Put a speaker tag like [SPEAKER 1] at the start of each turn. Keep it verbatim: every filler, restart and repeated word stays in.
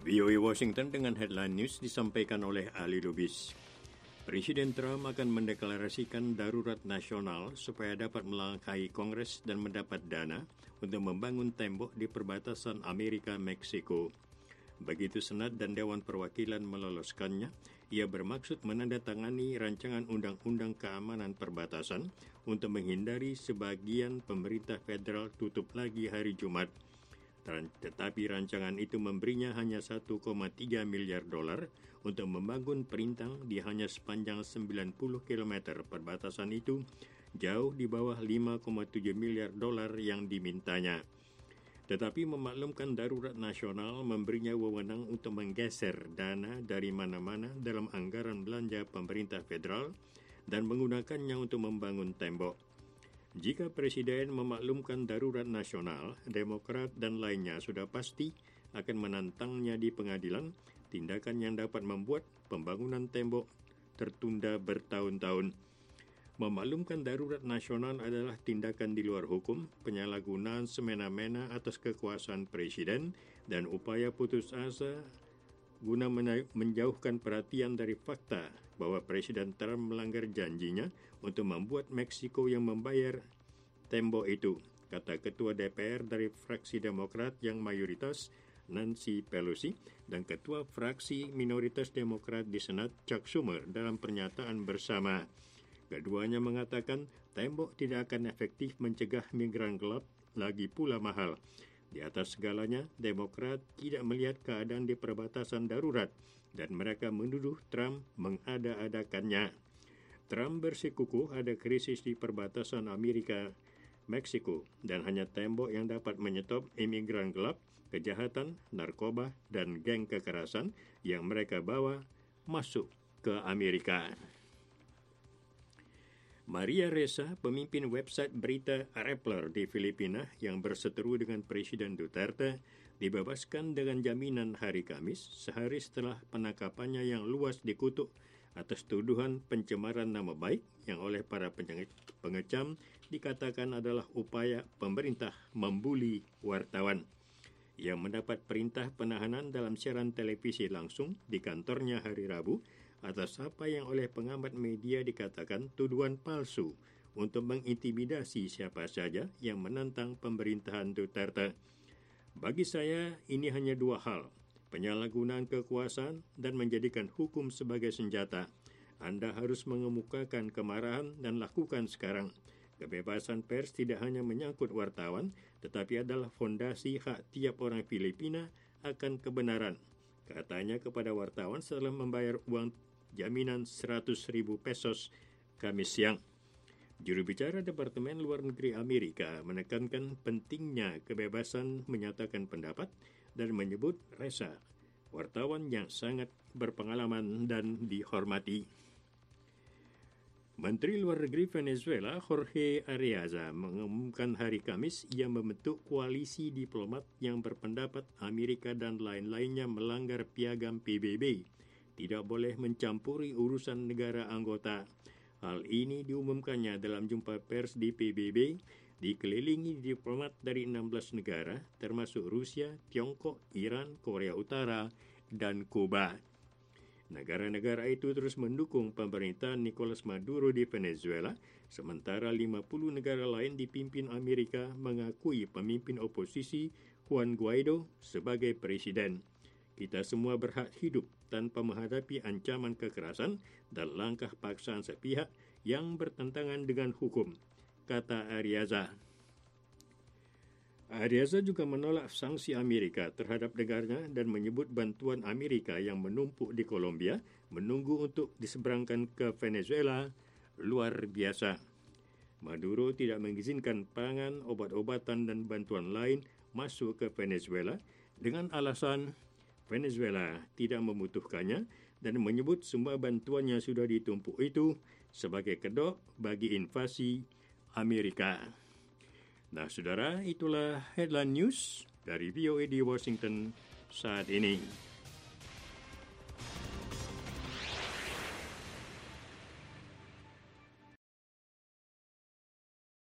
[SPEAKER 1] V O A Washington dengan headline news disampaikan oleh Ali Lubis. Presiden Trump akan mendeklarasikan darurat nasional supaya dapat melangkahi Kongres dan mendapat dana untuk membangun tembok di perbatasan Amerika-Meksiko. Begitu Senat dan Dewan Perwakilan meloloskannya, ia bermaksud menandatangani rancangan undang-undang keamanan perbatasan untuk menghindari sebagian pemerintah federal tutup lagi hari Jumat. Tetapi rancangan itu memberinya hanya satu koma tiga miliar dolar untuk membangun perintang di hanya sepanjang sembilan puluh kilometer perbatasan itu, jauh di bawah lima koma tujuh miliar dolar yang dimintanya. Tetapi memaklumkan darurat nasional memberinya wewenang untuk menggeser dana dari mana-mana dalam anggaran belanja pemerintah federal dan menggunakannya untuk membangun tembok. Jika Presiden memaklumkan darurat nasional, Demokrat dan lainnya sudah pasti akan menantangnya di pengadilan, tindakan yang dapat membuat pembangunan tembok tertunda bertahun-tahun. Memaklumkan darurat nasional adalah tindakan di luar hukum, penyalahgunaan semena-mena atas kekuasaan Presiden, dan upaya putus asa guna menjauhkan perhatian dari fakta bahwa Presiden Trump melanggar janjinya untuk membuat Meksiko yang membayar tembok itu, kata Ketua D P R dari fraksi Demokrat yang mayoritas Nancy Pelosi dan Ketua fraksi minoritas Demokrat di Senat Chuck Schumer dalam pernyataan bersama. Keduanya mengatakan tembok tidak akan efektif mencegah migran gelap, lagi pula mahal. Di atas segalanya, Demokrat tidak melihat keadaan di perbatasan darurat dan mereka menuduh Trump mengada-adakannya. Trump bersikukuh ada krisis di perbatasan Amerika-Meksiko dan hanya tembok yang dapat menyetop imigran gelap, kejahatan, narkoba, dan geng kekerasan yang mereka bawa masuk ke Amerika. Maria Ressa, pemimpin website berita Rappler di Filipina yang berseteru dengan Presiden Duterte, dibebaskan dengan jaminan hari Kamis sehari setelah penangkapannya yang luas dikutuk atas tuduhan pencemaran nama baik yang oleh para pengecam dikatakan adalah upaya pemerintah membuli wartawan. Ia mendapat perintah penahanan dalam siaran televisi langsung di kantornya hari Rabu atas apa yang oleh pengamat media dikatakan tuduhan palsu untuk mengintimidasi siapa saja yang menentang pemerintahan Duterte. Bagi saya, ini hanya dua hal, penyalahgunaan kekuasaan dan menjadikan hukum sebagai senjata. Anda harus mengemukakan kemarahan dan lakukan sekarang. Kebebasan pers tidak hanya menyangkut wartawan, tetapi adalah fondasi hak tiap orang Filipina akan kebenaran, katanya kepada wartawan setelah membayar uang jaminan seratus ribu pesos Kamis siang. Juru bicara Departemen Luar Negeri Amerika menekankan pentingnya kebebasan menyatakan pendapat dan menyebut Ressa wartawan yang sangat berpengalaman dan dihormati. Menteri Luar Negeri Venezuela Jorge Arreaza mengumumkan hari Kamis ia membentuk koalisi diplomat yang berpendapat Amerika dan lain-lainnya melanggar piagam P B B. Tidak boleh mencampuri urusan negara anggota. Hal ini diumumkannya dalam jumpa pers di P B B, dikelilingi diplomat dari enam belas negara, termasuk Rusia, Tiongkok, Iran, Korea Utara, dan Kuba. Negara-negara itu terus mendukung pemerintahan Nicolas Maduro di Venezuela, sementara lima puluh negara lain dipimpin Amerika mengakui pemimpin oposisi Juan Guaido sebagai presiden. Kita semua berhak hidup tanpa menghadapi ancaman kekerasan dan langkah paksaan sepihak yang bertentangan dengan hukum, kata Arreaza. Arreaza juga menolak sanksi Amerika terhadap negaranya dan menyebut bantuan Amerika yang menumpuk di Kolombia menunggu untuk diseberangkan ke Venezuela luar biasa. Maduro tidak mengizinkan pangan, obat-obatan, dan bantuan lain masuk ke Venezuela dengan alasan Venezuela tidak membutuhkannya dan menyebut semua bantuan yang sudah ditumpuk itu sebagai kedok bagi invasi Amerika. Nah, saudara, itulah headline news dari V O A di Washington saat ini.